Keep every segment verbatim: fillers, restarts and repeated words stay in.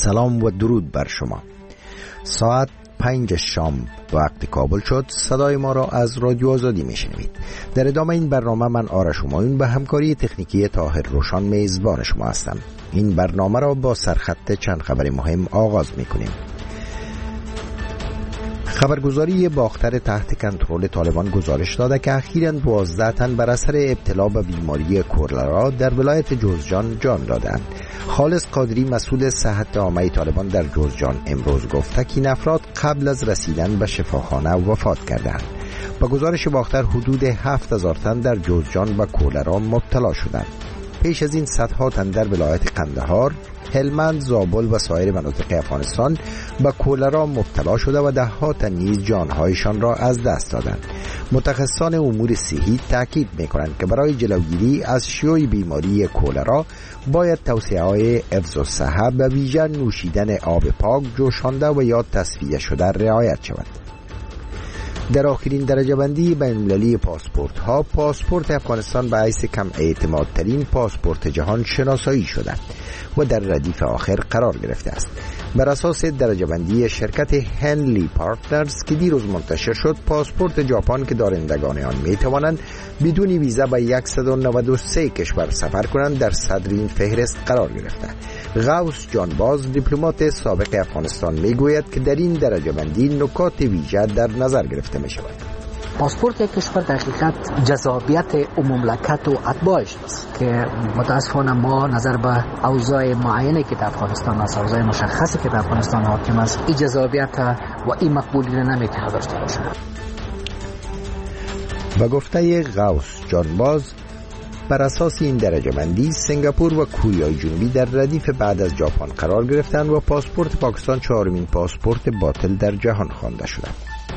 سلام و درود بر شما. ساعت پنج شام وقت کابل شد. صدای ما را از رادیو آزادی میشنوید. در ادامه این برنامه من آرش همایون به همکاری تکنیکی طاهر روشان میزبان شما هستم. این برنامه را با سرخط چند خبر مهم آغاز میکنیم. خبرگزاری باختر تحت کنترل طالبان گزارش داده که اخیراً دوازده تن بر اثر ابتلا به بیماری کولرا در ولایت جوزجان جان دادند. خالص قادری مسئول صحت عامه طالبان در جوزجان امروز گفته که این افراد قبل از رسیدن به شفاخانه وفات کردند. با گزارش باختر حدود هفت هزار تن در جوزجان به کولرا مبتلا شدند. پیش از این صدها تن در ولایت قندهار، هلمند، زابل و سایر مناطق افغانستان با کولرا مبتلا شده و ده ها تن نیز جانهایشان را از دست دادند. متخصصان امور صحی تاکید می‌کنند که برای جلوگیری از شیوع بیماری کولرا باید توصیه‌های حفظ الصحه به ویژه نوشیدن آب پاک، جوشانده و یا تصفیه شده رعایت شود. در آخرین درجه بندی بین‌المللی پاسپورت ها، پاسپورت افغانستان به حیث کم اعتماد ترین پاسپورت جهان شناسایی شده و در ردیف آخر قرار گرفته است. بر اساس درجه بندی شرکت هنلی پارتنرز که دیروز منتشر شد، پاسپورت ژاپن که دارندگان آن می توانند بدون ویزا به صد و نود و سه کشور سفر کنند در صدر این فهرست قرار گرفته. غوث جانباز دیپلمات سابق افغانستان می گوید که در این درجه بندی نکات ویژه در نظر گرفته می شود. پاسپورت یک کشور در حقیقت جذابیت مملکت و اتباعش است که متاسفانه ما نظر به اوضاع معینه که در افغانستان است، اوضاع مشخصی که در افغانستان حاکم است، این جذابیت و این مقبولی را نمیتونه داشته باشه. و گفته غوث جانباز، بر اساس این درجه بندی سنگاپور و کوریای جنوبی در ردیف بعد از ژاپن قرار گرفتند و پاسپورت پاکستان چهارمین پاسپورت باطل در جهان خوانده شده.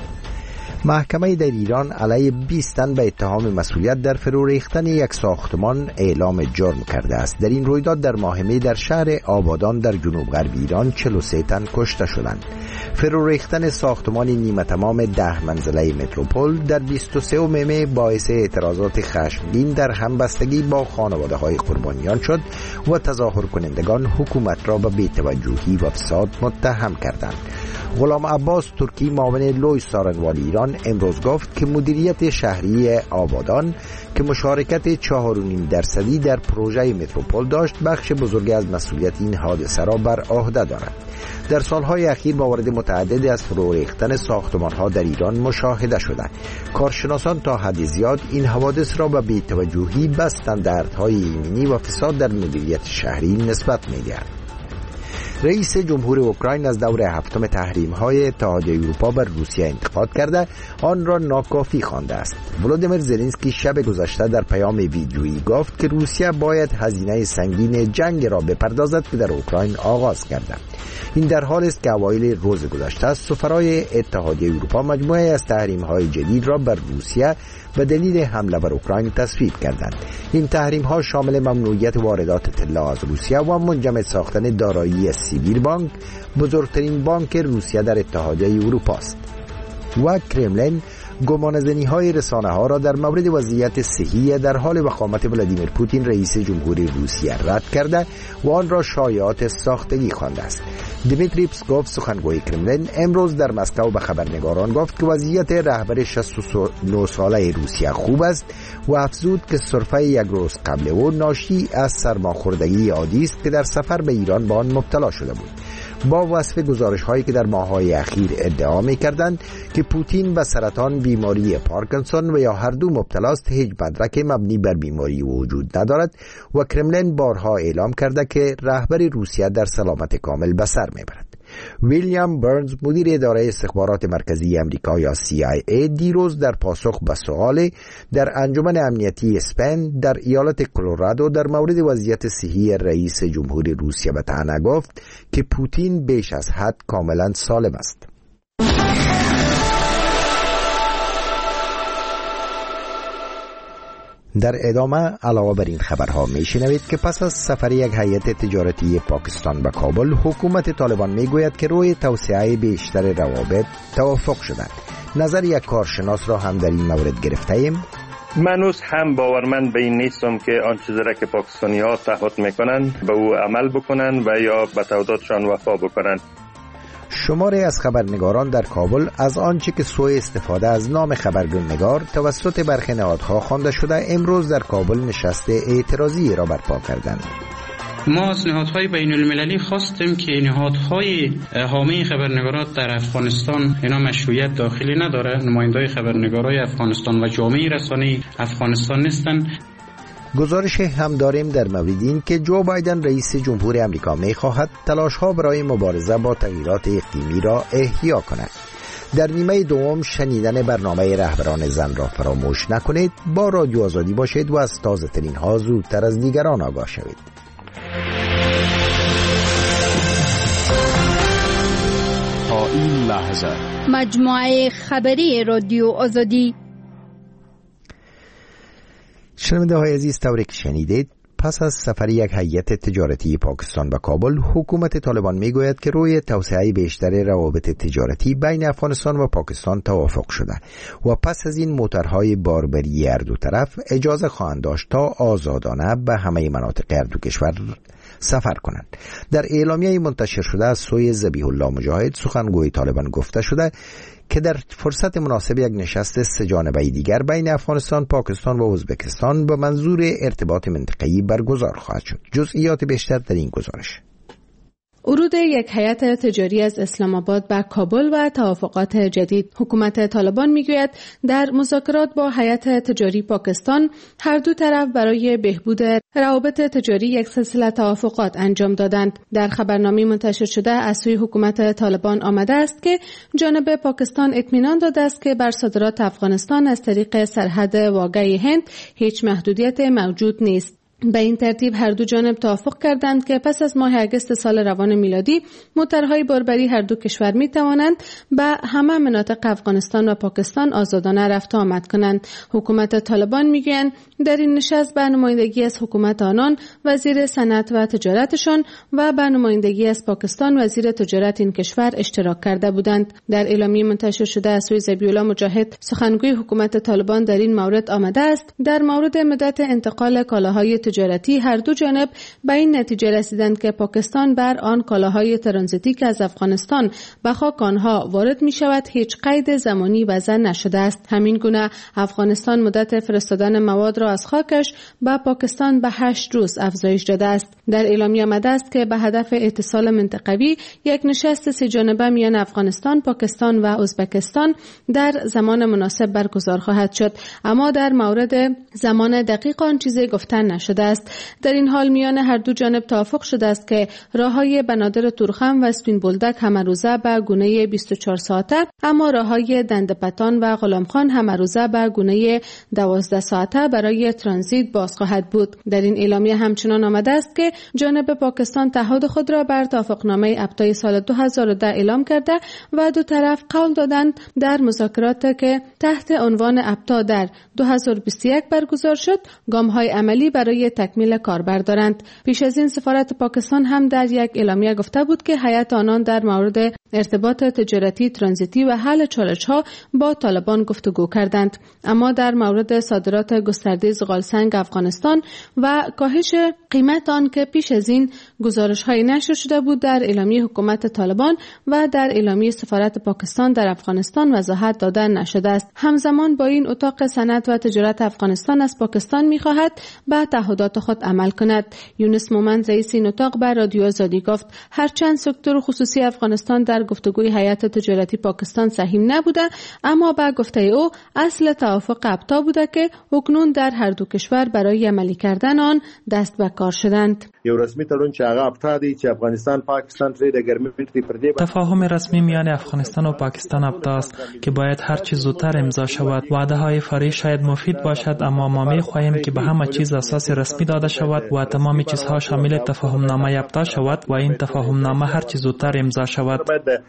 محکمه در ایران علیه بیست تن به اتهام مسئولیت در فرو ریختن یک ساختمان اعلام جرم کرده است. در این رویداد در ماهمه در شهر آبادان در جنوب غرب ایران چهل و سه تن کشته شدند. فرو ریختن ساختمان نیمه تمام ده منزله متروپول در بیست و سه مه باعث اعتراضات خشمگین در همبستگی با خانواده های قربانیان شد و تظاهر کنندگان حکومت را به بی‌توجهی و فساد متهم کردند. غلام عباس ترکی معاون لوی سارنوال ایران امروز گفت که مدیریت شهری آبادان که مشارکت چهار و نیم درصدی در پروژه متروپول داشت، بخش بزرگی از مسئولیت این حادثه را بر عهده دارد. در سالهای اخیر موارد متعددی از فرو ریختن ساختمان‌ها در ایران مشاهده شده. کارشناسان تا حد زیاد این حوادث را به بی‌توجهی به استانداردهای ایمنی و فساد در مدیریت شهری نسبت می‌دهند. رئیس جمهور اوکراین از دور هفتم تحریم‌های اتحادیه اروپا بر روسیه انتقاد کرده آن را ناکافی خوانده است. ولودیمیر زلنسکی شب گذشته در پیام ویدیویی گفت که روسیه باید هزینه سنگین جنگ را بپردازد که در اوکراین آغاز کرده. این در حالی است که اوایل روز گذشته سفرای اتحادیه اروپا مجموعه از تحریم‌های جدید را بر روسیه به دلیل حمله بر اوکراین تصویب کردند. این تحریم‌ها شامل ممنوعیت واردات طلا از روسیه و منجمد ساختن دارایی سیبیر بانک، بزرگترین بانک روسیه در اتحادیه اروپا است. و کرملین گمانه‌زنی‌های رسانه‌ها را در مورد وضعیت صحی در حال وخامت ولادیمیر پوتین رئیس جمهوری روسیه رد کرده و آن را شایعات ساختگی خوانده است. دیمیتری پسکوف سخنگوی کرملین امروز در مسکو به خبرنگاران گفت که وضعیت رهبر شصت و نه ساله روسیه خوب است و افزود که سرفه یک روز قبل او ناشی از سرماخوردگی عادی است که در سفر به ایران به آن مبتلا شده بود. با وصف گزارش هایی که در ماه‌های اخیر ادعا می‌کردند که پوتین به سرطان، بیماری پارکینسون و یا هر دو مبتلاست، هیچ مدرک مبنی بر بیماری وجود ندارد و کرملین بارها اعلام کرده که رهبر روسیه در سلامت کامل به سر میبرد. ویلیام برنز مدیر اداره استخبارات مرکزی امریکا یا سی آی ای دیروز در پاسخ به سوال در انجمن امنیتی اسپن در ایالت کلرادو در مورد وضعیت صحی رئیس جمهوری روسیه به طعنه گفت که پوتین بیش از حد کاملا سالم است. در ادامه علاوه بر این خبرها میشنوید که پس از سفر یک هیئت تجارتی پاکستان به کابل، حکومت طالبان میگوید که روی توسعه بیشتر روابط توافق شده. نظر یک کارشناس را هم در این مورد گرفته ایم. من هنوز هم باورمند به این نیستم که آن چیزی را که پاکستانی ها تعهد میکنند به او عمل بکنند و یا به تعهداتشان وفا بکنند. شماری از خبرنگاران در کابل از آنچه که سوء استفاده از نام خبرنگار توسط برخی نهادها خوانده شده امروز در کابل نشست اعتراضی را برپا کردند. ما از نهادهای بین المللی خواستیم که نهادهای حامی خبرنگارات در افغانستان اینا مشروعیت داخلی نداره، نمایندای خبرنگارای افغانستان و جامعه رسانه‌ای افغانستان نیستن. گزارش هم داریم در مورد این که جو بایدن رئیس جمهور امریکا می خواهد تلاش‌ها برای مبارزه با تغییرات اقلیمی را احیا کند. در نیمه دوم شنیدن برنامه رهبران زن را فراموش نکنید. با رادیو آزادی باشید و از تازه ترین ها زودتر از دیگران آگاه شوید. تا این لحظه مجموعه خبری رادیو آزادی. شنونده های عزیز، طوری که شنیدید پس از سفر یک هیئت تجارتی پاکستان به کابل، حکومت طالبان میگوید که روی توسعه بیشتر روابط تجارتی بین افغانستان و پاکستان توافق شده و پس از این موترهای باربری هر دو طرف اجازه خواهند داشت تا آزادانه به همه مناطق هر دو کشور سفر کنند. در اعلامیه منتشر شده از سوی ذبیح الله مجاهد سخنگوی طالبان گفته شده که در فرصت مناسب یک نشست سه جانبه دیگر بین افغانستان، پاکستان و ازبکستان به منظور ارتباط منطقه‌ای برگزار خواهد شد. جزئیات بیشتر در این گزارش. ورود یک هیئت تجاری از اسلام آباد به کابل و توافقات جدید. حکومت طالبان میگوید در مذاکرات با هیئت تجاری پاکستان هر دو طرف برای بهبود روابط تجاری یک سلسله توافقات انجام دادند. در خبرنامه منتشر شده از سوی حکومت طالبان آمده است که جانب پاکستان اطمینان داده است که بر صادرات افغانستان از طریق سرحد واقعی هند هیچ محدودیت موجود نیست. به این ترتیب هر دو جانب توافق کردند که پس از ماه اگست سال روان میلادی موترهای باربری هر دو کشور می توانند به همه مناطق افغانستان و پاکستان آزادانه رفت و آمد کنند. حکومت طالبان میگویند در این نشست به نمایندگی از حکومت آنان وزیر صنعت و تجارتشان و به نمایندگی از پاکستان وزیر تجارت این کشور اشتراک کرده بودند. در اعلامیه منتشر شده از سوی ذبیح الله مجاهد سخنگوی حکومت طالبان در این مورد آمده است در مورد مدت انتقال کالاهای تجارتی هر دو جانب به این نتیجه رسیدند که پاکستان بر آن کالاهای ترانزیتی که از افغانستان به خاک آنها وارد می شود هیچ قید زمانی وضع نشده است. همین گونه افغانستان مدت فرستادن مواد را از خاکش به پاکستان به هشت روز افزایش داده است. در اعلامیه آمده است که به هدف اتصال منطقوی یک نشست سه جانبه میان افغانستان، پاکستان و ازبکستان در زمان مناسب برگزار خواهد شد، اما در مورد زمان دقیق آن چیزی گفتن نشده است. در این حال میان هر دو جانب توافق شده است که راههای بنادر تورخم و اسپین بولدک همه روزه به گونه بیست و چهار ساعته، اما راههای دندپتان و غلامخان همه روزه به گونه دوازده ساعته برای ترانزیت باز خواهد بود. در این اعلامیه همچنان آمده است که جانب پاکستان تعهد خود را بر توافقنامه ابتای سال دو هزار و ده اعلام کرده و دو طرف قول دادند در مذاکرات که تحت عنوان ابتا در دو هزار و بیست و یک برگزار شد گام‌های عملی برای تکمیل کار بردارند. پیش از این سفارت پاکستان هم در یک اعلامیه گفته بود که هیئت آنان در مورد ارتباط تجارتی، ترانزیتی و حل چالش‌ها با طالبان گفتگو کردند، اما در مورد صادرات گسترده زغالسنگ افغانستان و کاهش قیمت آن که پیش از این گزارش‌های نشر شده بود در اعلامیه حکومت طالبان و در اعلامیه سفارت پاکستان در افغانستان وضاحت داده نشده است. همزمان با این اتاق صنعت و تجارت افغانستان از پاکستان می‌خواهد به تعهدات خود عمل کند. یونس مومند رئیس این اتاق بر رادیو آزادی گفت هرچند سکتور خصوصی افغانستان در گفتگوی هیئت تجارتی پاکستان سهیم نبوده، اما با گفته او اصل توافق ابتا بوده که اکنون در هر دو کشور برای عملی کردن آن دست به کار شدند. یو رسمي تړون چې هغه ابتا دی چې افغانستان پاکستان ترې د ګرمنټ دی پر دې تفاهم رسمی میان افغانستان و پاکستان ابتا است که باید هر چیز زودتر امضا شود. وعده های فاری شاید مفید باشد، اما ما می‌خواهیم که به همه چیز اساس رسمی داده شود و تمام چیزها شامل تفاهم نامه ابتا شود و این تفاهم نامه هر چیز زودتر امضا شود.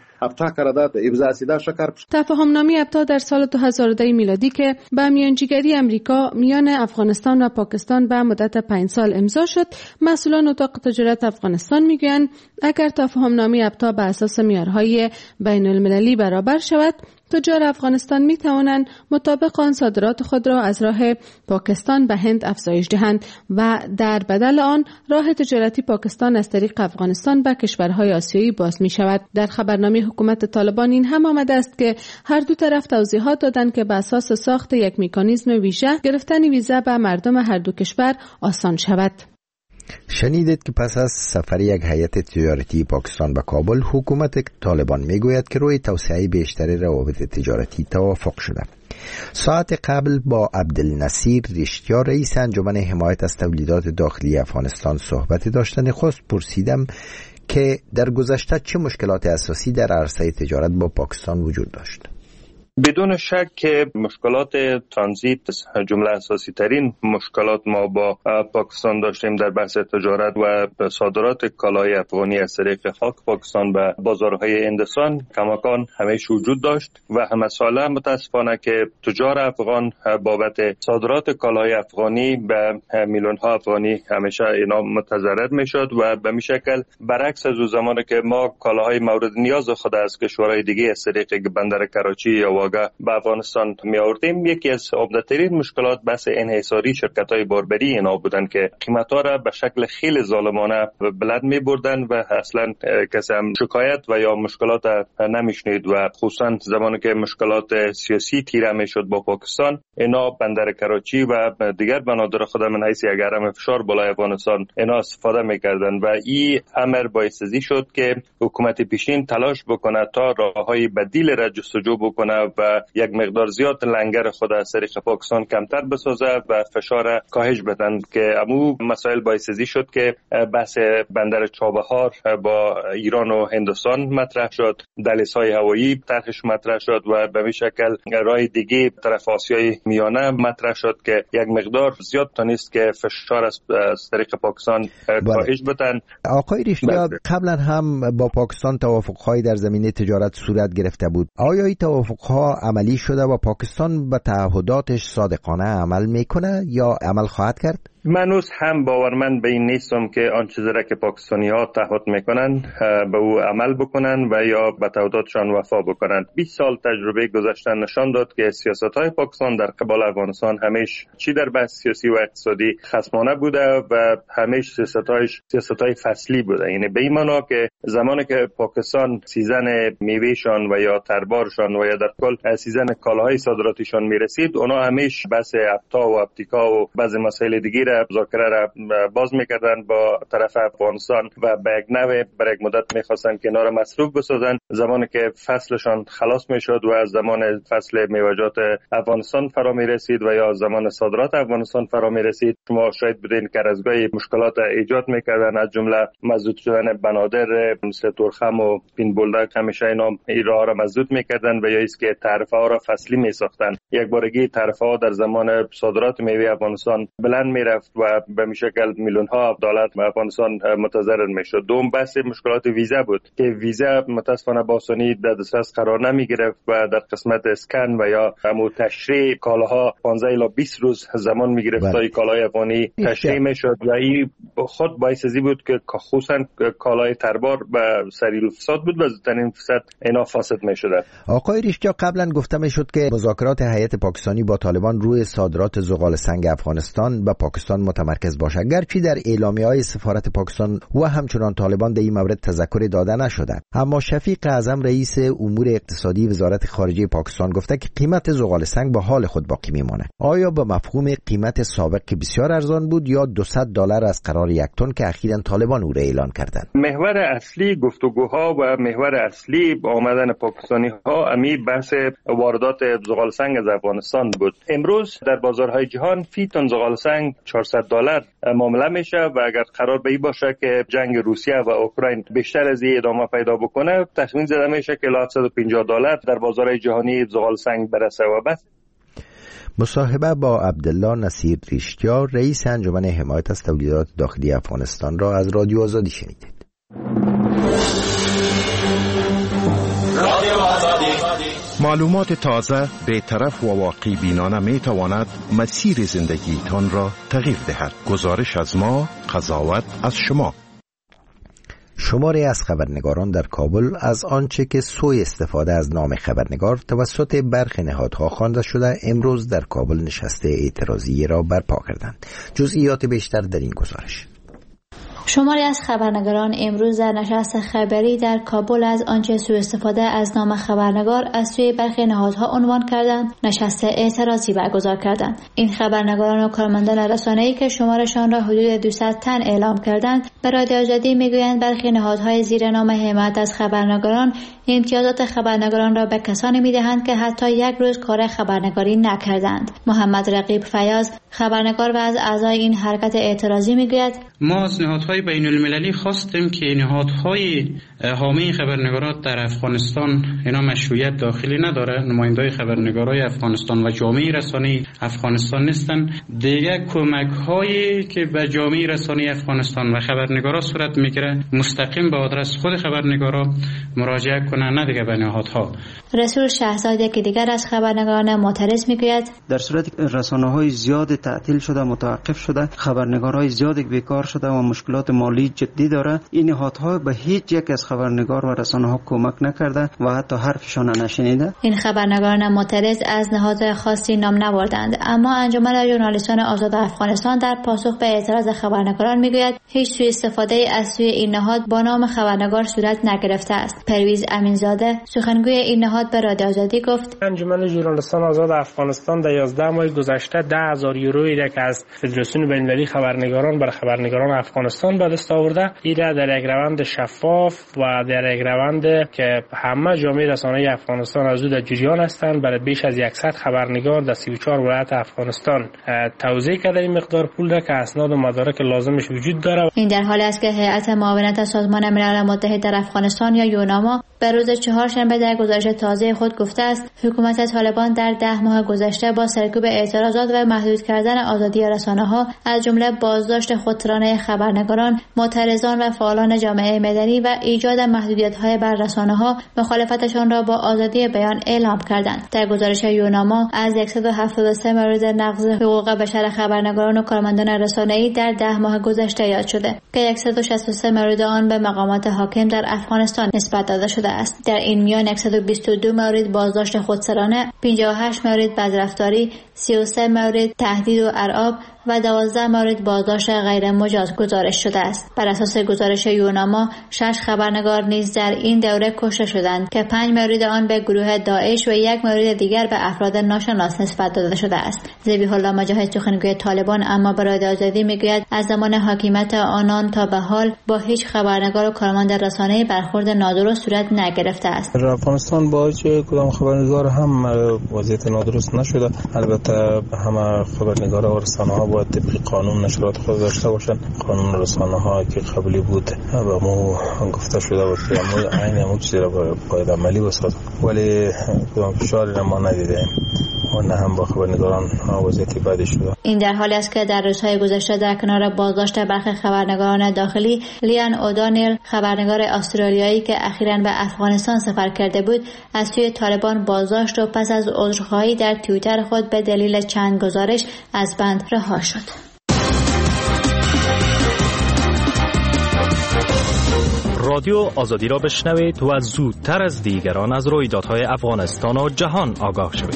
تفاهم نامه ابتا در سال دو هزار و ده میلادی که با میانجیگری امریکا میان افغانستان و پاکستان به مدت پنج سال امضا شد، مسئولان اتاق تجارت افغانستان میگویند اگر تفاهم نامه ابتا به اساس معیارهای بین المللی برابر شود، تجار افغانستان می توانند مطابق آن صادرات خود را از راه پاکستان به هند افزایش دهند و در بدل آن راه تجارتی پاکستان از طریق افغانستان به کشورهای آسیایی باز می شود. در خبرنامه حکومت طالبان این هم آمده است که هر دو طرف توضیحات دادند که به اساس ساخت یک مکانیزم ویژه گرفتن ویزا به مردم هر دو کشور آسان شود. شنیدید که پس از سفر یک هیئت تجارتی پاکستان به کابل، حکومت طالبان میگوید که روی توسعه بیشتر روابط تجارتی توافق شده. ساعت قبل با عبدالنصیر رشتیا، رئیس انجمن حمایت از تولیدات داخلی افغانستان صحبت داشتن خواست پرسیدم که در گذشته چه مشکلات اساسی در عرصه تجارت با پاکستان وجود داشت. بدون شک که مشکلات ترانزیت جمله اساسی ترین مشکلات ما با پاکستان داشتیم در بحث تجارت و صادرات کالای افغانی از طریق خاک پاکستان به بازارهای هندوستان کماکان همیشه وجود داشت و همه ساله متاسفانه که تجار افغان بابت صادرات کالای افغانی به میلیون ها افغانی همیشه اینا متضرر میشد و به می شکل برعکس از زمانی که ما کالاهای مورد نیاز خود از کشورهای دیگه از طریق بندر کراچی یا به افغانستان می آوردیم. یکی از عمده‌ترین مشکلات بحث انحصاری شرکت‌های باربری اینا بودن که قیمت‌ها را به شکل خیلی ظالمانه بلند می‌بردن و اصلا کسی هم شکایت و یا مشکلات نمی‌شنید و خصوصا زمانی که مشکلات سیاسی تیره می‌شد با پاکستان، اینا بندر کراچی و دیگر بنادر خود من حیث یک حرم فشار بالای افغانستان اینا استفاده می‌کردن و این امر باعث شد که حکومت پیشین تلاش بکنه تا راه‌های بدیل را جستجو بکنه و یک مقدار زیاد لنگر خود از طریق پاکستان کمتر بسازه و فشار کاهش بدن که امو مسائل باعث شد که بحث بندر چابهار با ایران و هندوستان مطرح شد، دهلیزهای هوایی طرحش مطرح شد و به این شکل راه دیگه طرف آسیای میانه مطرح شد که یک مقدار زیاد تونست که فشار از طریق پاکستان کاهش بدن. آقای رشتیا، قبلا هم با پاکستان توافق‌هایی در زمینه تجارت صورت گرفته بود. آیا این توافق‌ها عملی شده و پاکستان به تعهداتش صادقانه عمل میکنه یا عمل خواهد کرد؟ منوز هم باورمند به این نیستم که آن چیزی را که پاکستانی ها تعهد میکنن به او عمل بکنن و یا به تعهداتشان وفا بکنن. بیست سال تجربه گذشته نشان داد که سیاست های پاکستان در قبال افغانستان همیشه چی در بحث سیاسی و اقتصادی خصمانه بوده و همیشه سیاست هایش سیاست های فصلی بوده. یعنی به این معنا که زمانی که پاکستان سیزن میوهشان و یا تربارشان و یا در کل سیزن کالاهای صادراتیشان میرسید، اونا همیشه بحث ابتا و ابتیکا و بعضی مسائل دیگه مذاکره را باز میکردن با طرف افغانستان و به یک نوع برای یک مدت میخواستن که اینا را مصروف بسازن. زمانی که فصلشان خلاص میشد و از زمان فصل میوه‌جات افغانستان فرا میرسید و یا زمان صادرات افغانستان فرا میرسید، شما شاید بدین که از گاهی مشکلات ایجاد میکردن، از جمله مزدود شدن بنادر مثل تورخم و پین بولدک همیشه اینا این راه را مزدود میکردن و یا ایست که تعرفه ها را فصلی میساختن. یک بارگی تعرفه ها در زمان صادرات میوه افغانستان بلند میرفت و به می شکل میلیون ها دلار به افغانستان متضرر میشد. دوم بحث مشکلات ویزا بود که ویزا متاسفانه با آسانی در دسترس قرار نمی گرفت و در قسمت اسکن و یا همو تشریح کالاها پانزده الی بیست روز زمان می گرفت تا این کالای افغانی تشریح میشد و این خود باعث ازی بود که خصوصا کالای تربار به سریع فساد بود و زودترین فساد اینا فاسد میشد. آقای رشتیا، قبلا گفته میشد که مذاکرات هیئت پاکستانی با طالبان روی صادرات زغال سنگ افغانستان به پاکستان متمرکز باشه، گرچه در اعلامیه‌های سفارت پاکستان و همچنان طالبان در این مورد تذکری داده نشده، اما شفیق اعظم رئیس امور اقتصادی وزارت خارجه پاکستان گفته که قیمت زغال سنگ به حال خود باقی میمونه. آیا به مفهوم قیمت سابق که بسیار ارزان بود یا دویست دلار از قرار یک تن که اخیراً طالبان او را اعلان کردند؟ محور اصلی گفتگوها و محور اصلی آمدن پاکستانی ها امی بحث واردات زغال سنگ از افغانستان بود. امروز در بازارهای جهان فی تن زغال سنگ چهارصد دلار معامله میشه و اگر قرار به این باشه که جنگ روسیه و اوکراین بیشتر از این ادامه پیدا بکنه، تخمین زده میشه که هفتصد و پنجاه دلار در بازارهای جهانی زغال سنگ برسه و بس. مصاحبه با عبدالله نصیر رشتیا، رئیس انجمن حمایت از تولیدات داخلی افغانستان را از رادیو آزادی شنیدید. معلومات تازه، بی‌طرف و واقعی بینانه می تواند مسیر زندگیتان را تغییر دهد. گزارش از ما، قضاوت از شما. شماری از خبرنگاران در کابل از آنچه که سوء استفاده از نام خبرنگار توسط برخی نهادها خوانده شده امروز در کابل نشست اعتراضی را برپا کردند. جزئیات بیشتر در این گزارش. شماری از خبرنگاران امروز در نشست خبری در کابل از آنچه سوء استفاده از نام خبرنگار از سوی برخی نهادها عنوان کردند نشست اعتراضی برگزار کردند. این خبرنگاران و کارمندان رسانه‌ای که شمارشان را حدود دویست تن اعلام کردند به رادیو آزادی میگویند برخی نهادهای زیر نام حمایت از خبرنگاران امتیازات خبرنگاران را به کسانی میدهند که حتی یک روز کار خبرنگاری نکردند. محمد رقیب فیاض خبرنگار و از اعضای این حرکت اعتراضی میگوید ما از نهادهای بین المللی خواستیم که نهادهای حامی خبرنگارات در افغانستان اینا مشروعیت داخلی نداره، نمایندای خبرنگارای افغانستان و جامعه رسانه‌ای افغانستان نیستن. دیگه کمک‌هایی که به جامعه رسانه‌ای افغانستان و خبرنگارا صورت میگیره مستقیم به آدرس خود خبرنگارا مراجعه کنن، نه دیگه به نهادها. رسول شهزاد که دیگر از خبرنگاران معترض میگوید در صورتی که رسانه‌های زیاد تعطیل شده، متوقف شده، خبرنگارای زیاد بیکار شده و مشکلات مالی جدی داره، این نهادها به هیچ یک از خبرنگار و رسانه‌ها کمک نکرده و حتی حرفشان نشنیده. این خبرنگاران معترض از نهادهای خاصی نام نبردند، اما انجمن ژورنالیستان آزاد افغانستان در پاسخ به اعتراض خبرنگاران میگوید هیچ سوء استفاده از سوی این نهاد با نام خبرنگار صورت نگرفته است. پرویز امینزاده سخنگوی این نهاد به رادیو آزادی گفت انجمن ژورنالیستان آزاد افغانستان در یازده ماه گذشته ده هزار یورویی را که از فدراسیون بین‌المللی خبرنگاران برای خبرنگاران افغانستان به دست آورده، این در یک روند شفاف و در یک روند که همه جامعه رسانه‌ای افغانستان از او در جریان هستند برای بیش از صد خبرنگار در سی و چهار ولایت افغانستان توزیع کرده این مقدار پول را که اسناد و مدارک لازمش وجود داره. این در حالی است که هیئت معاونت سازمان ملل متحد در افغانستان یا یوناما به روز چهارشنبه در گزارش تازه خود گفته است حکومت طالبان در ده ماه گذشته با سرکوب اعتراضات و محدود کردن آزادی رسانه‌ها از جمله بازداشت خودسرانه خبرنگاران، معترضان و فعالان جامعه مدنی و ایجاد محدودیت‌های بر رسانه‌ها مخالفتشان را با آزادی بیان اعلام کردند. در گزارش یوناما از صد و هفتاد و سه مورد نقض حقوق بشر خبرنگاران و کارمندان رسانه‌ای در ده ماه گذشته یاد شده که صد و شصت و سه مورد آن به مقامات حاکم در افغانستان نسبت داده شده است. در این میان صد و بیست و دو مورد بازداشت خودسرانه، پنجاه و هشت مورد بدرفتاری، سی و سه مورد تهدید و ارعاب و دوازده مورد بازداشت غیر مجاز گزارش شده است. بر اساس گزارش یوناما شش خبرنگار نیز در این دوره کشته شدند که پنج مورد آن به گروه داعش و یک مورد دیگر به افراد ناشناس نسبت داده شده است. ذبیح الله مجاهد سخنگوی طالبان اما به رادیو آزادی میگوید از زمان حاکمیت آنان تا به حال با هیچ خبرنگار و کارمند رسانه‌ای برخورد نادرست صورت نگرفته است. در افغانستان با هیچ کدام خبرنگار هم وضعیت نادرست نشده. البته همه خبرنگارا و رسانه‌ها باید طبق قانون نشرات خود داشته باشند. قانون رسانه‌ها که قبلی بود به ما گفته شده بود که ما عین همون چیزی را باید عملی بسازیم، ولی کدام فشاری را ما ندیدیم و نه هم با خبرنگاران وضعیت بدی شده. این در حالی است که در روزهای گذشته در کنار بازداشت برخی خبرنگاران داخلی، لیان اودانیل خبرنگار استرالیایی که اخیراً به افغانستان سفر کرده بود از سوی طالبان بازداشت و پس از عذرخواهی در توییتر خود به دلیل چند گزارش از بند رها شد. رادیو آزادی را بشنوید و زودتر از دیگران از رویدادهای افغانستان و جهان آگاه شوید.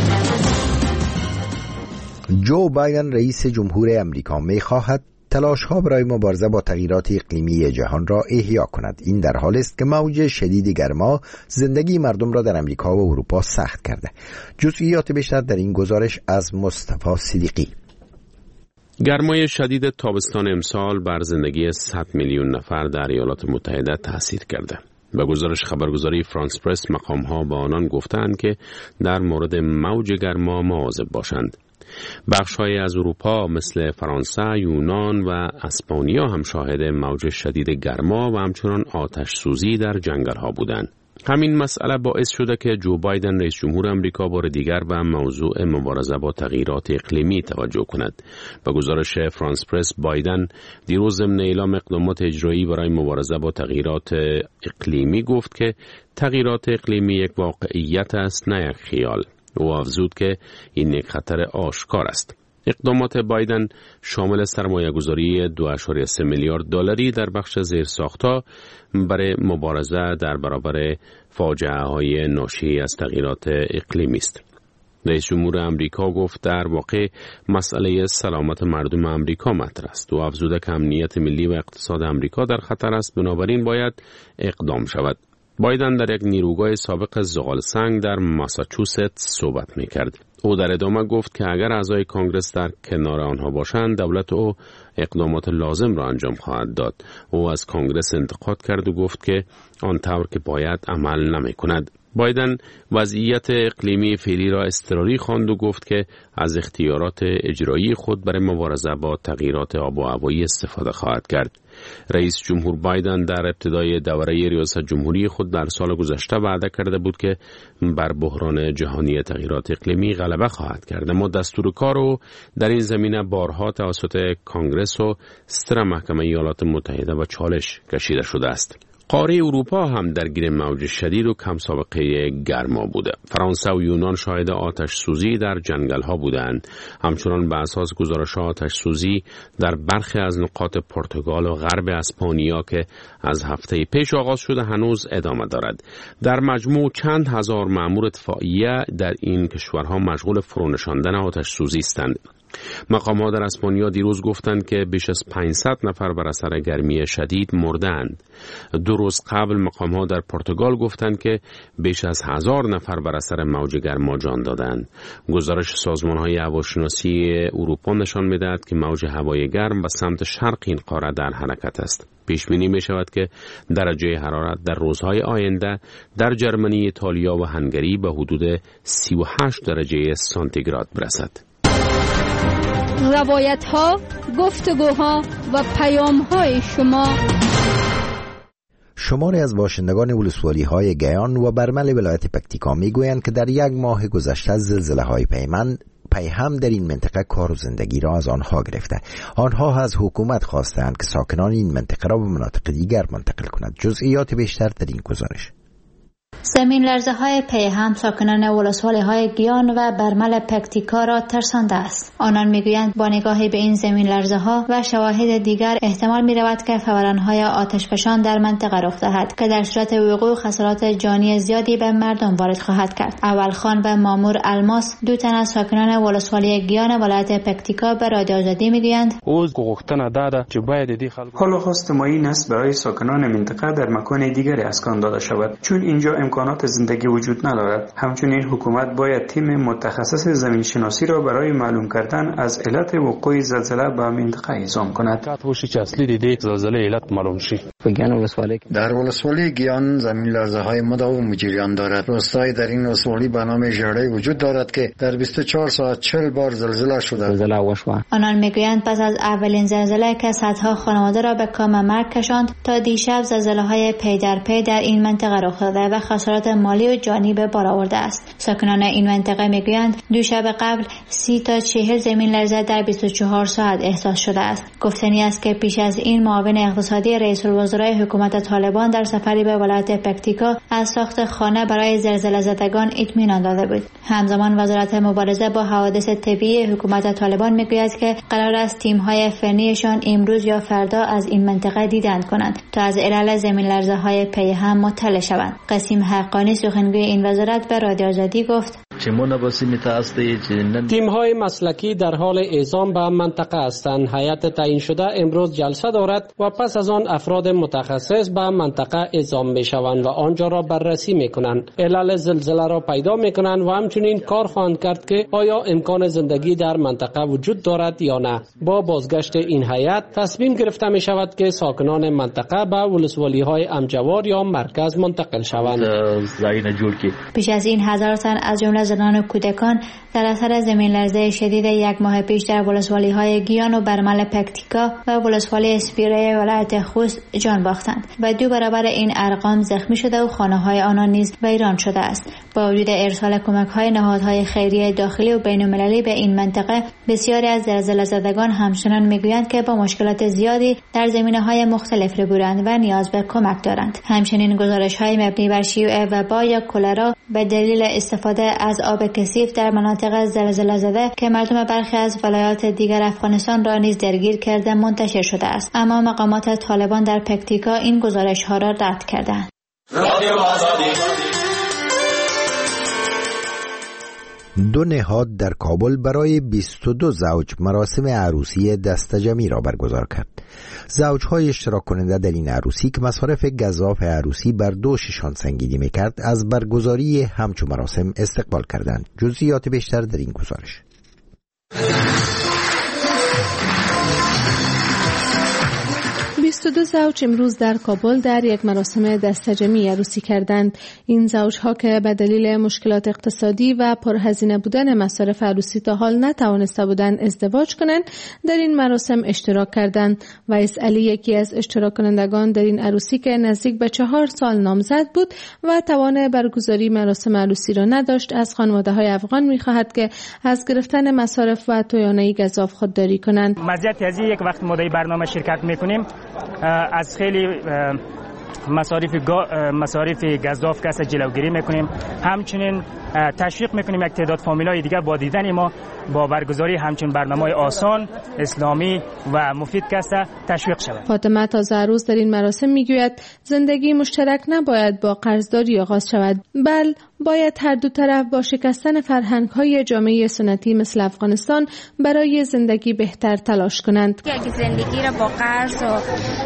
جو بایدن رئیس جمهور امریکا می خواهد تلاش‌ها برای مبارزه با تغییرات اقلیمی جهان را احیا کند. این در حالی است که موج شدید گرما زندگی مردم را در امریکا و اروپا سخت کرده. جزئیات بیشتر در این گزارش از مصطفی صدیقی. گرمای شدید تابستان امسال بر زندگی صد میلیون نفر در ایالات متحده تاثیر کرده. به گزارش خبرگزاری فرانس پرس مقام‌ها با آنان گفتند که در مورد موج گرما مواظب باشند. بخش‌های از اروپا مثل فرانسه، یونان و اسپانیا هم شاهد موج شدید گرما و همچنان آتش سوزی در جنگل‌ها بودند. همین مسئله باعث شده که جو بایدن رئیس جمهور امریکا بار دیگر به موضوع مبارزه با تغییرات اقلیمی توجه کند. به گزارش فرانس پرس، بایدن دیروز ضمن اعلام اقدامات اجرایی برای مبارزه با تغییرات اقلیمی گفت که تغییرات اقلیمی یک واقعیت است، نه یک خیال. او افزود که این یک خطر آشکار است. اقدامات بایدن شامل سرمایه‌گذاری دو ممیز سه میلیارد دلاری در بخش زیرساخت‌ها برای مبارزه در برابر فاجعه‌های ناشی از تغییرات اقلیمی است. رئیس جمهور امریکا گفت در واقع مسئله سلامت مردم امریکا مطرح است و افزود که امنیت ملی و اقتصاد امریکا در خطر است، بنابراین باید اقدام شود. بایدن در یک نیروگاه سابق زغال سنگ در ماساچوست صحبت می‌کرد. او در ادامه گفت که اگر اعضای کانگرس در کنار آنها باشند، دولت او اقدامات لازم را انجام خواهد داد. او از کانگرس انتقاد کرد و گفت که آن طور که باید عمل نمی‌کند. بایدن وضعیت اقلیمی فعلی را اضطراری خواند و گفت که از اختیارات اجرایی خود برای مبارزه با تغییرات آب و هوایی استفاده خواهد کرد. رئیس جمهور بایدن در ابتدای دوره ریاست جمهوری خود در سال گذشته وعده کرده بود که بر بحران جهانی تغییرات اقلیمی غلبه خواهد کرد، اما دستور کار او در این زمینه بارها توسط کانگرس و ستر محکمه ایالات متحده و چالش کشیده شده است. قاره اروپا هم درگیر موج شدید و کم سابقه گرما بوده. فرانسه و یونان شاهد آتش سوزی در جنگل ها بودند. همچنان به اساس گزارش آتش سوزی در برخی از نقاط پرتغال و غرب اسپانیا که از هفته پیش آغاز شده هنوز ادامه دارد. در مجموع چند هزار مأمور اطفائیه در این کشورها مشغول فرونشاندن آتش سوزی هستند. مقامات در اسپانیا دیروز گفتند که بیش از پانصد نفر بر اثر گرمی شدید مردند. دو روز قبل مقامات در پرتغال گفتند که بیش از هزار نفر بر اثر موج گرما جان دادند. گزارش سازمان‌های هواشناسی اروپا نشان می‌دهد که موج هوای گرم به سمت شرق این قاره در حرکت است. پیش بینی می شود که درجه حرارت در روزهای آینده در جرمنی، ایتالیا و هنگری به حدود سی و هشت درجه سانتیگراد برسد. روایت ها، گفتگوها و پیام های شما. شماری از باشندگان ولسوالی های گیان و برمل ولایت پکتیکا می گویند که در یک ماه گذشته زلزله های پیمند پیهم در این منطقه کار و زندگی را از آنها گرفته. آنها از حکومت خواستند که ساکنان این منطقه را به مناطق دیگر منتقل کند. جزئیات بیشتر در این گزارش. زمین لرزه های پیهم ساکنان ولسوالی های گیان و برمل پکتیکا را ترسانده است. آنان میگویند با نگاهی به این زمین لرزه ها و شواهد دیگر احتمال می رود که فوران های آتشفشان در منطقه رخ دهد که در صورت وقوع خسارات جانی زیادی به مردم وارد خواهد کرد. اول خان و مامور الماس، دو تن از ساکنان ولسوالی گیان ولایت پکتیکا به رادیو آزادی میگویند حالا خواست ما این است برای ساکنان منطقه در مکان دیگری اسکان داده شود، چون اینجا امکانات زندگی وجود ندارد. همچنین حکومت باید تیم متخصص زمین شناسی را برای معلوم کردن از علت وقوع زلزله به منطقه اعزام کند. در ولسوالی گیان زمین لرزه های مداوم جریان دارد. روستایی در این ولسوالی به نام ژرده وجود دارد که در بیست و چهار ساعت چهل بار زلزله شده. آنان میگویند پس از اولین زلزله که صدها خانواده را به کام مرگ کشاند، تا دیشب زلزله های پی در پی در این منطقه رخ داده و خسارات مالی و جانی به بار آورده است. ساکنان این منطقه میگویند دو شب قبل سی تا چهل زمین لرزه در بیست و چهار ساعت احساس شده است. گفتنی است که پیش از این معاون اقتصادی رئیس الوزرای حکومت طالبان در سفری به ولایت پکتیکا از ساخت خانه برای زلزله زدگان اطمینان داده بود. همزمان وزارت مبارزه با حوادث طبیعی حکومت طالبان میگوید که قرار است تیم‌های فنیشان امروز یا فردا از این منطقه دیدن کنند تا از علل زمین لرزه های پیهم مطلع شوند. قسیم حقانی سخنگوی این وزارت به رادیو آزادی گفت تیم‌های مسلکی در حال اعزام به منطقه هستند. هیئت تعیین شده امروز جلسه دارد و پس از آن افراد متخصص به منطقه اعزام می‌شوند و آنجا را بررسی می‌کنند. علل زلزله را پیدا می‌کنند و همچنین کار خواهند کرد که آیا امکان زندگی در منطقه وجود دارد یا نه. با بازگشت این هیئت تصمیم گرفته می‌شود که ساکنان منطقه به ولسوالی‌های امجوار یا مرکز منتقل شوند. پیش از این هزار تن از جمله زنان و کودکان در اثر زمین لرزه شدید یک ماه پیش در ولسوالی های گیان و برمل پکتیکا و ولسوالی اسپیره ولایت خوست جان باختند و دو برابر این ارقام زخمی شده و خانه های آنان نیز ویران شده است. با وجود ارسال کمک‌های نهادهای خیریه داخلی و بین‌المللی به این منطقه، بسیاری از زلزله زدگان همچنان میگویند که با مشکلات زیادی در زمینه‌های مختلف روبروند و نیاز به کمک دارند. همچنین گزارش‌های مبنی بر شیوع وبا یا کلرا به دلیل استفاده از آب کثیف در مناطق زلزله زده که مردم برخی از ولایات دیگر افغانستان را نیز درگیر کرده منتشر شده است، اما مقامات طالبان در پکتیکا این گزارش‌ها را رد کردند. دو نهاد در کابل برای بیست و دو زوج مراسم عروسی دستجمعی را برگزار کرد. زوجهای اشتراک کننده در این عروسی که مصارف گزاف عروسی بر دوششان سنگینی میکرد، از برگزاری همچو مراسم استقبال کردند. جزئیات بیشتر در این گزارش. بیست و دو زوج امروز در کابل در یک مراسم دستجمعی عروسی کردند. این زوجها که به دلیل مشکلات اقتصادی و پرهزینه بودن مصارف عروسی تا حال نتوانسته بودند ازدواج کنند، در این مراسم اشتراک کردند. ویس علی یکی از اشتراک کنندگان در این عروسی که نزدیک به چهار سال نامزد بود و توان برگزاری مراسم عروسی را نداشت، از خانواده‌های افغان می‌خواهد که از گرفتن مصارف و توانایی گزاف خودداری کنند. مزیت از یک وقت ما در برنامه شرکت می‌کنیم، از خیلی مصارف مصارف گزاف کسا جلوگیری میکنیم. همچنین تشویق میکنیم یک تعداد فامیلای دیگر با دیدن ما با برگزاری همچین برنامه‌های آسان، اسلامی و مفید کسا تشویق شود. فاطمه تازه عروس در این مراسم میگوید زندگی مشترک نباید با قرضداری آغاز شود، بل باید هر دو طرف با شکستن فرهنگ‌های جامعه سنتی مثل افغانستان برای زندگی بهتر تلاش کنند. اگه زندگی را با قرض و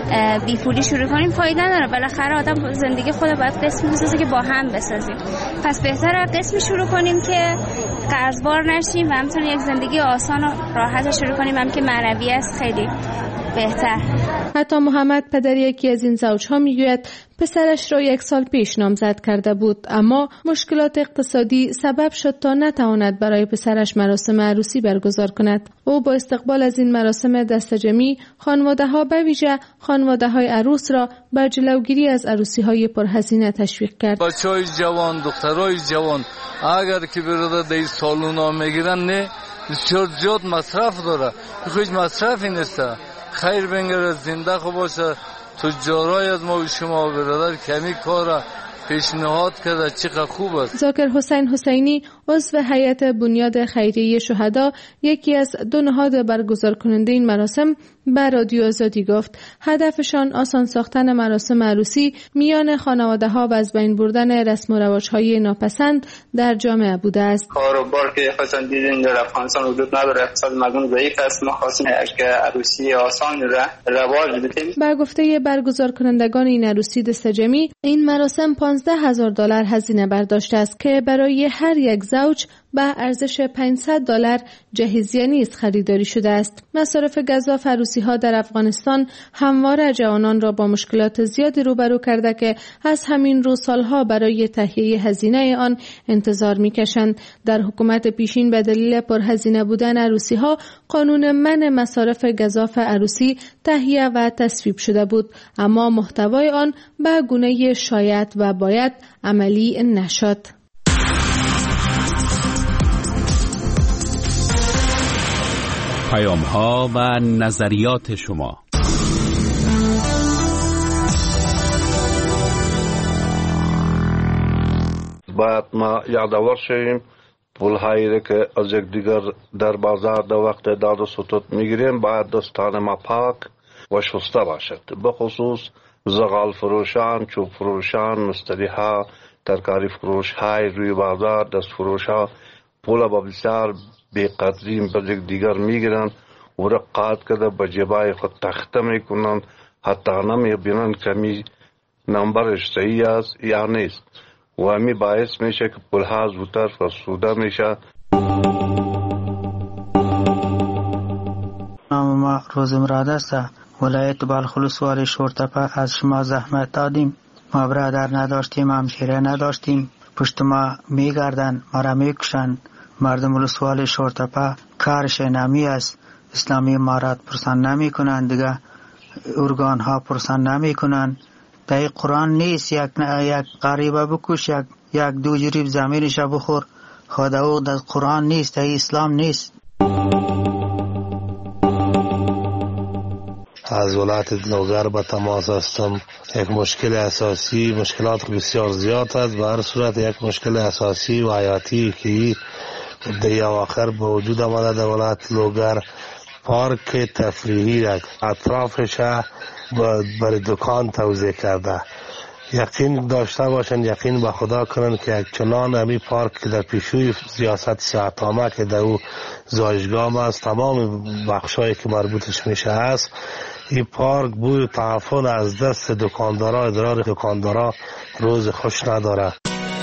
بیپولی شروع کنیم فایده نداره. بالاخره آدم زندگی خود باید قسم بسازه که با هم بسازیم. پس بهتره قسمی شروع کنیم که قرضبار نشیم و همچنین یک زندگی آسان و راحت شروع کنیم، هم که معنوی است خیلی بهتر. حتی محمد پدر یکی از این زوجها میگوید پسرش را یک سال پیش نامزد کرده بود، اما مشکلات اقتصادی سبب شد تا نتواند برای پسرش مراسم عروسی برگزار کند. او با استقبال از این مراسم دستجمعی خانواده‌ها به ویژه خانواده‌های عروس را بر جلوگیری از عروسی‌های پرهزینه تشویق کرد. بچه‌های جوان، دخترای جوان اگر که برادر در سالونا میگیرن، نه بسیار زیاد مصرف داره. هیچ مصرفی نیست. خیر بنگره، زنده خوب باشه. تجارای از ما و شما برادر کمی کار پیشنهاد کرده، چقدر خوب است. ذاکر حسین حسینی عضو هیئت بنیاد خیریه شهدا، یکی از دو نهاد برگزار کننده این مراسم، به رادیو آزادی گفت هدفشان آسان ساختن مراسم عروسی میان خانواده‌ها و از بین بردن رسم و رواج‌های ناپسند در جامعه بوده است. کاروبار که خاصا دیدین در افغانستان وجود نداره، اقتصاد مردم ضعیف است. ما خواستیم که عروسی آسان را رواج بدیم. با گفته برگزار کنندگان این عروسی دستجمعی، این مراسم پانزده هزار دلار هزینه برداشته است که برای هر یک زوج به ارزش پانصد دلار جهیزیه نیز خریداری شده است. مصارف گزاف عروسی‌ها در افغانستان همواره جوانان را با مشکلات زیادی روبرو کرده که از همین رو سالها برای تهیه هزینه آن انتظار می‌کشند. در حکومت پیشین به دلیل پرهزینه بودن عروسی‌ها قانون منع مصارف گزاف عروسی تهیه و تصویب شده بود، اما محتوای آن به گونه شاید و باید عملی نشد. پیام‌ها و نظریات شما. باید ما یادآور شویم پول‌هایی که از یکدیگر در بازار در وقت داد و ستد میگیریم باید دستان ما پاک و شسته باشد، به خصوص زغال فروشان، چوب فروشان، مشتری‌ها، ترکاری فروش‌های روی بازار، دست فروش‌ها پول با بسیار بی‌قدری به دیگر میگیرن و رقات کرده به جیبای خود تخته میکنن، حتی نمیبینن که می نمبرش صحیح است یا نیست و همی باعث میشه که پولها زودتر فرسوده میشه. نام ما روز مراد است، ولایت بلخ والی شورتپه. از شما زحمت دادیم، ما برادر نداشتیم، همشیره نداشتیم، پشت ما میگردن، ما را میکشن. مردم ولسوالی شورتپه کارش نمی است، اسلامی امارات پرسان نمی کنند، دیگه ارگان ها پرسان نمی کنند در قرآن نیست یک یک غریبه بکش، یک یک دو جریب زمینش بخور. خدا او در قرآن نیست، در اسلام نیست. از ولایت لوگر به تماس هستم. یک مشکل اساسی، مشکلات بسیار زیاد است. به هر صورت یک مشکل اساسی و حیاتی که در آخر به وجود آمده در ولایت لوگر، پارک تفریحی را اطرافش برای دکان توزیع کرده. یقین داشته باشند، یقین به خدا کنند که یک چنان همی پارک که در پیشوی سیاست صحت‌عامه که در او زایشگاه است، تمام بخشایی که مربوطش میشه است، این پارک بوی تعفن از دست دکاندارا، ادرار دکاندارا روز خوش نداره.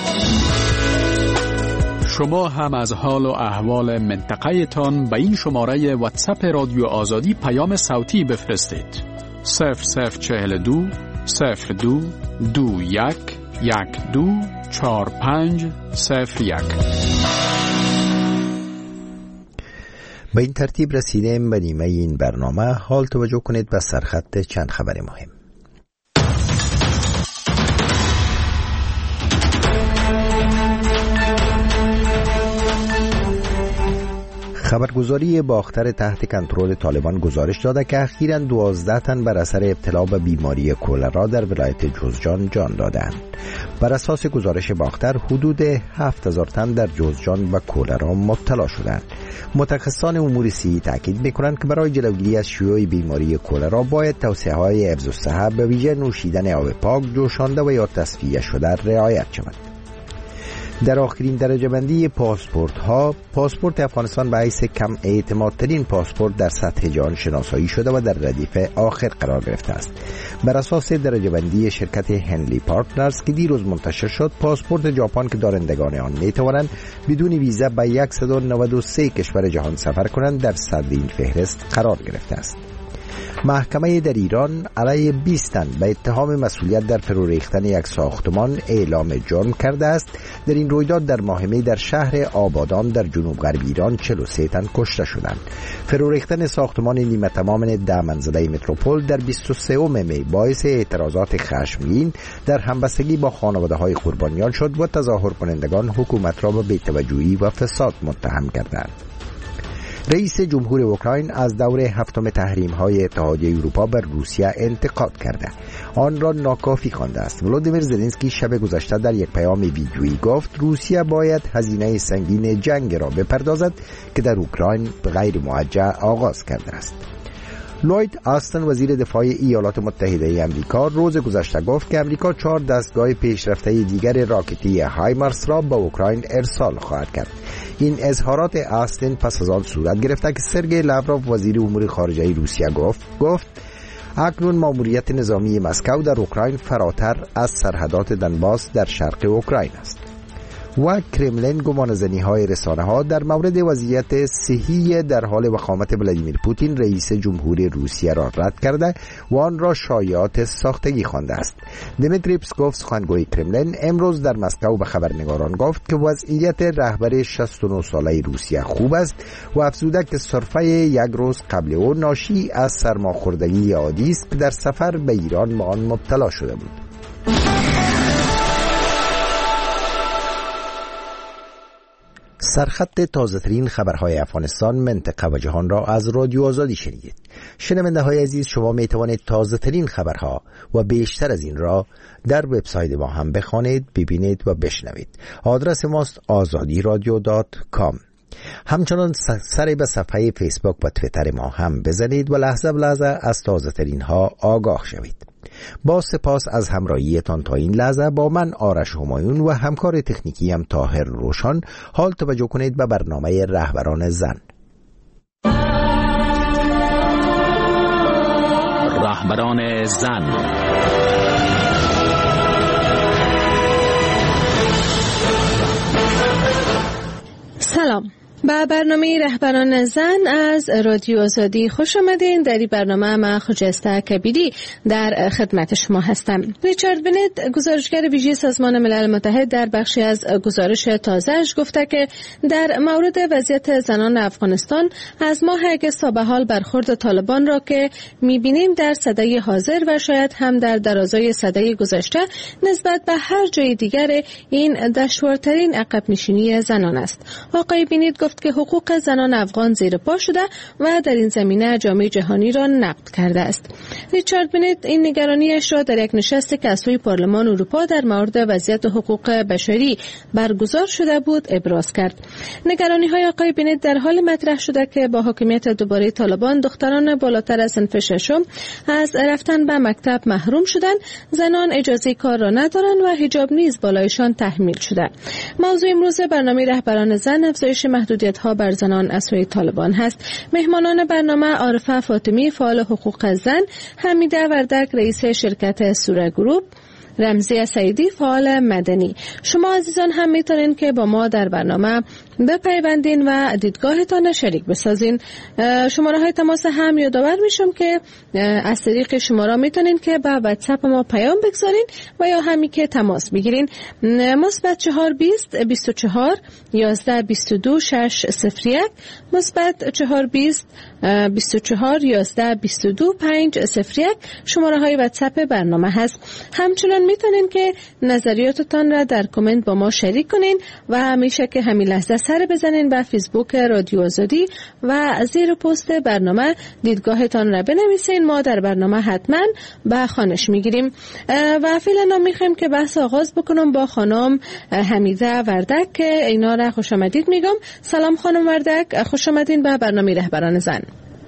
شما هم از حال و احوال منطقه تان به این شماره واتساپ رادیو آزادی پیام صوتی بفرستید. صفر صفر چهل دو صفر دو دو یک یک دو چهار پنج صفر یک. به این ترتیب رسیدیم به نیمه این برنامه. حال توجه کنید به سرخط چند خبر مهم. خبرگزاری باختر تحت کنترل طالبان گزارش داده که اخیراً دوازده تن بر اثر ابتلا به بیماری کولرا در ولایت جوزجان جان دادند. بر اساس گزارش باختر حدود هفت هزار تن در جوزجان به کولرا مبتلا شدند. متخصصان امور صحی تاکید می‌کنند که برای جلوگیری از شیوع بیماری کولرا باید توصیه‌های حفظ الصحه به ویژه نوشیدن آب پاک، جوشانده و یا تصفیه شده رعایت شود. در آخرین درجه بندی پاسپورت ها، پاسپورت افغانستان به حیث کم اعتمادترین پاسپورت در سطح جهان شناسایی شده و در ردیف آخر قرار گرفته است. بر اساس درجه بندی شرکت هنلی پارتنرز که دیروز منتشر شد، پاسپورت ژاپن که دارندگان آن می توانند بدون ویزا به صد و نود و سه کشور جهان سفر کنند در صدر این فهرست قرار گرفته است. محکمه در ایران علیه بیست تن به اتهام مسئولیت در فرو ریختن یک ساختمان اعلام جرم کرده است. در این رویداد در ماه می در شهر آبادان در جنوب غرب ایران چهل و سه تن کشته شدند. فرو ریختن ساختمان نیمه تمام ده منزله متروپول در بیست و سوم می باعث اعتراضات خشمگین در همبستگی با خانواده‌های قربانیان شد و تظاهر کنندگان حکومت را به بی‌توجهی و فساد متهم کردند. رئیس جمهور اوکراین از دور هفتم تحریم‌های اتحادیه اروپا بر روسیه انتقاد کرده، آن را ناکافی خوانده است. ولودیمیر زلنسکی شب گذشته در یک پیام ویدیویی گفت روسیه باید هزینه سنگین جنگ را بپردازد که در اوکراین غیر موجه آغاز کرده است. لوید آستن وزیر دفاع ایالات متحده آمریکا روز گذشته گفت که آمریکا چهار دستگاه پیشرفته دیگر راکتی هایمارس را به اوکراین ارسال خواهد کرد. این اظهارات آستن پس از آن صورت گرفته که سرگئی لاوروف وزیر امور خارجه روسیه گفت گفت اکنون ماموریت نظامی مسکو در اوکراین فراتر از سرحدات دنباس در شرق اوکراین است. و کرملین گمانه‌زنی های رسانه ها در مورد وضعیت صحی در حال وخامت ولادیمیر پوتین رئیس جمهور روسیه را رد کرده و آن را شایعات ساختگی خوانده است. دمیتری پسکوف سخنگوی کرملین امروز در مسکو به خبرنگاران گفت که وضعیت رهبر شصت و نه ساله روسیه خوب است و افزوده که سرفه یک روز قبل او ناشی از سرماخوردگی عادی است که در سفر به ایران به آن مبتلا شده بود. سرخط تازه‌ترین خبرهای افغانستان، منطقه و جهان را از رادیو آزادی شنیدید. شنونده های عزیز، شما می توانید تازه‌ترین خبرها و بیشتر از این را در وبسایت ما هم بخوانید، ببینید و بشنوید. آدرس ماست آزادی رادیو دات کام. همچنان سری به صفحه فیسبوک و توییتر ما هم بزنید و لحظه به لحظه از تازه‌ترین ها آگاه شوید. با سپاس از همراهیتان تا این لحظه با من آرش همایون و همکار تکنیکی هم طاهر روشان. حال توجه کنید به برنامه رهبران زن. رهبران زن. سلام. با برنامه رهبران زن از رادیو آزادی خوش آمدین. در این برنامه من خجسته کبیری در خدمت شما هستم. ریچارد بنت، گزارشگر ویژه سازمان ملل متحد، در بخشی از گزارش تازه‌اش گفته که در مورد وضعیت زنان افغانستان از ماه اگست تا به حال برخورد طالبان را که می‌بینیم در سده حاضر و شاید هم در درازای سده گذشته نسبت به هر جای دیگر این دشوارترین عقب نشینی زنان است. آقای بنت گفت که حقوق زنان افغان زیر پا شده و در این زمینه جامعه جهانی را نقد کرده است. ریچارد بنت این نگرانیش را در یک نشستی که از سوی پارلمان اروپا در مورد وضعیت حقوق بشری برگزار شده بود ابراز کرد. نگرانی‌های آقای بنت در حال مطرح شده که با حاکمیت دوباره طالبان دختران بالاتر از صنف ششم از رفتن به مکتب محروم شدند، زنان اجازه کار را ندارند و حجاب نیز بالایشان تحمیل شده. موضوع امروز برنامه رهبران زن افزایش محدودیت‌ها بر زنان از سوی طالبان هست. مهمانان برنامه عارفه فاطمی، فعال حقوق زن، حمیده وردک، رئیس شرکت سوره گروپ، رمزی سعیدی، فعال مدنی. شما عزیزان هم میتونین که با ما در برنامه بپیوندین و دیدگاهتان شریک بسازین. شماره های تماس هم یادآور میشم که از طریق شماره میتونین که به واتساپ ما پیام بگذارین و یا همی که تماس بگیرین. مثبت چهار بیست بیست و چهار یازده بیست و دو شش صفر یک، مثبت چهار بیست بیست و چهار یازده بیست و دو پنج صفر یک شماره های واتساپ برنامه هست. همچنان میتونین که نظریاتتان را در کامنت با ما شریک کنین و همیشه که همین لحظه سر بزنین به فیسبوک رادیو آزادی و زیر پست برنامه دیدگاهتان را بنویسین. ما در برنامه حتما به خوانش میگیریم و فعلا میخوایم که بحث آغاز بکنم با خانم حمیده وردک که اینا را خوش آمدید میگم. سلام خانم وردک، خوش آمدین به برنامه رهبران زن.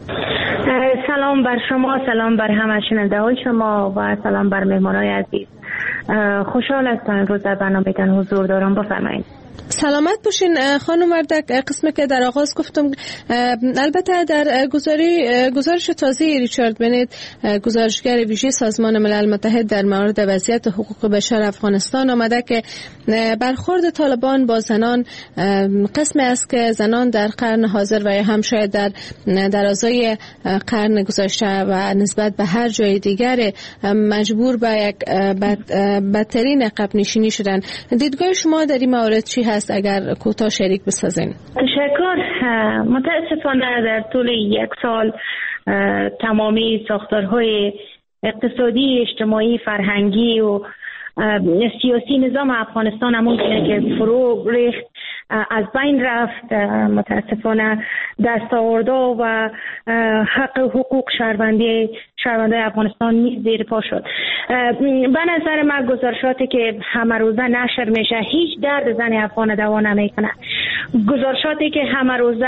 سلام بر شما، سلام بر همه شنونده شما و سلام بر مهمانای عزیز. خوشحال هستم امروز در برنامه‌تان حضور دارم. بفرمایید. سلامت باشین خانم وردک. قسمی که در آغاز گفتم، البته در گزاری گزارش تازه ریچارد بنت، گزارشگر ویژه سازمان ملل متحد در مورد وضعیت حقوق بشر افغانستان، آمده که برخورد طالبان با زنان قسمی است که زنان در قرن حاضر و یا هم شاید در درازای قرن گذشته و نسبت به هر جای دیگر مجبور به یک بدترین عقب نشینی شدن. دیدگاه شما در این مورد چی هست؟ اگر کوتاه شریک بسازین. تشکر. متاسفانه در طول یک سال تمامی ساختارهای اقتصادی، اجتماعی، فرهنگی و سیاسی نظام افغانستان همون که فرو ریخت، از بین رفت. متاسفانه دستاوردها و حق حقوق شهروندی شهروندان افغانستان نیز زیر پا شد. به نظر من گزارشاتی که همه روزه نشر میشه هیچ درد زن افغان دوا نمیکنه. گزارشاتی که همه روزه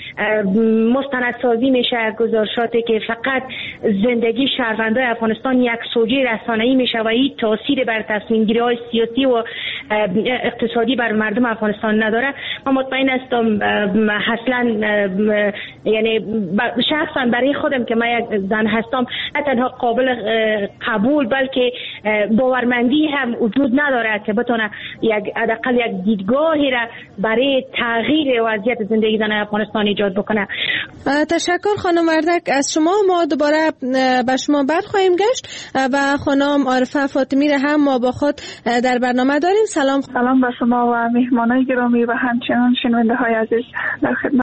مستندسازی میشه، گزارشاتی که فقط زندگی شهروندان افغانستان یک سوژه رسانه‌ای میشه و هیچ تأثیری بر تصمیم گیری های سیاسی و اقتصادی بر مردم افغانستان نداره. من مطمئن هستم اصلا یعنی شخصا برای خودم که من یک زن هستم نه تنها قابل قبول بلکه باورمندی هم وجود نداره که بتونه یک حداقل یک دیدگاهی را برای تغییر وضعیت زندگی زن افغانستان ایجاد بکنه. تشکر خانم وردک از شما. ما دوباره به شما برخواهیم گشت و خانم عارفه فاطمی را هم ما با خود در برنامه داریم. سلام. سلام به شما و مهمانای گرامی و همچنان شنونده های عزیز در خدمت.